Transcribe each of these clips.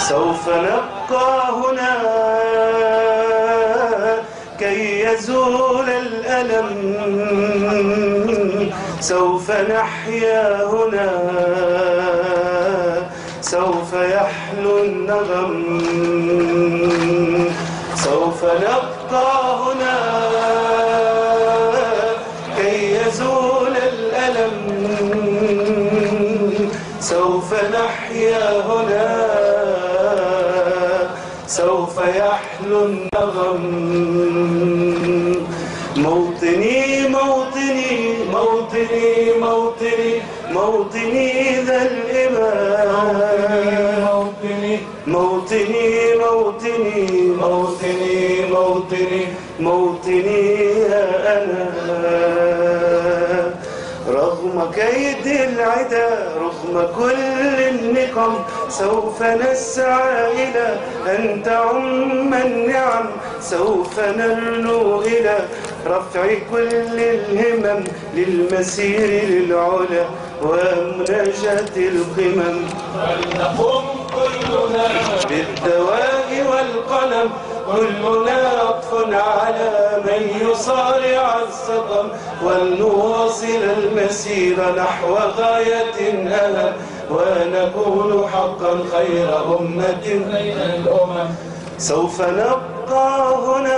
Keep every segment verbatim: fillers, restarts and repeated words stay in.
سوف نبقى هنا كي يزول الألم، سوف نحيا هنا، سوف يحلو النغم. سوف نبقى هنا كي يزول الألم، سوف نحيا هنا، سوف يحلو النغم. موطني موطني موطني موطني موطني ذا الإمام، موطني موطني موطني موطني موطني موطني يا أنا. رغم كيد العدا، رغم كل النقم، سوف نسعى إلى أن تعم النعم، سوف نرنو إلى رفع كل الهمم، للمسير للعلا ومناجاة القمم. فلنقم كلنا بالدواء والقلم، كلنا عطف على من يصارع السقم، ولنواصل المسير نحو غاية أهم، ونكون حقا خير أمة بين الأمم. سوف نبقى هنا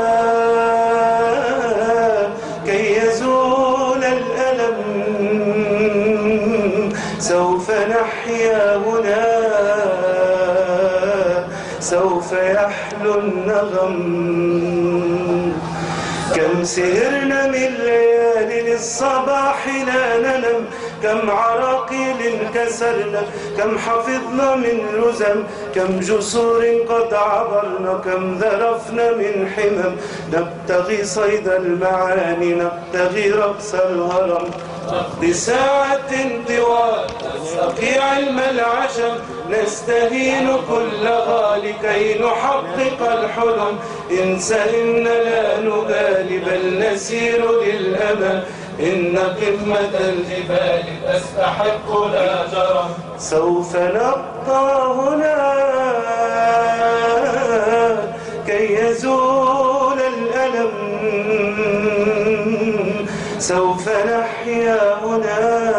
كي يزول الألم، سوف نحيا هنا، سوف يحلو النغم. كم سهرنا من ليالي للصباح لا ننم، كم عراقيل كسرنا، كم حفظنا من رزم، كم جسور قد عبرنا، كم ذرفنا من حمم. نبتغي صيد المعاني، نبتغي رقص الهرم، نقضي ساعة طوال نستقي علم العشم، نستهين كل غالي كي نحقق الحلم. انس إن لا نبالي بل نسير للأمل، إن قمة الجبال تستحق لا جرم. سوف نبقى هنا كي يزول الألم، سوف نحيا هنا،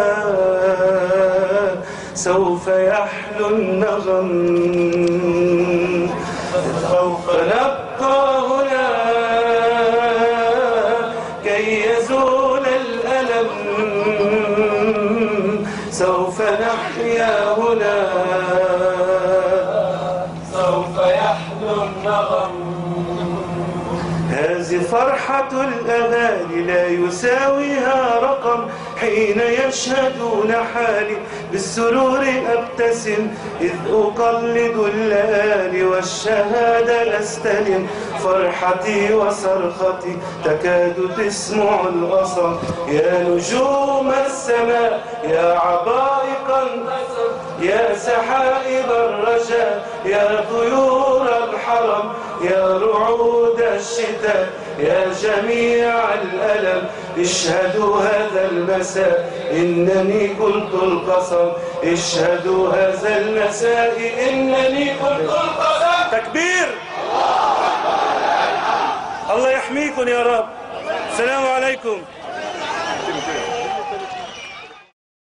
سوف يحلو النغم. سوف نبقى هنا كي يزول الألم، سوف نحيا هنا، سوف يحلو النغم. هذه فرحة الأهالي لا يساويها رقم، حين يشهدون حالي بالسرور أبتسم، إذ أقلد الليالي والشهادة أستلم. فرحتي وصرختي تكاد تسمع الأصم، يا نجوم السماء يا عبائق النسم، يا سحائب الرجاء يا طيور الحرم، يا رعود الشتاء يا جميع الألم. اشهدوا هذا المساء إنني قلت القسم، اشهدوا هذا المساء إنني قلت القسم. تكبير! الله يحميكم يا رب. السلام عليكم.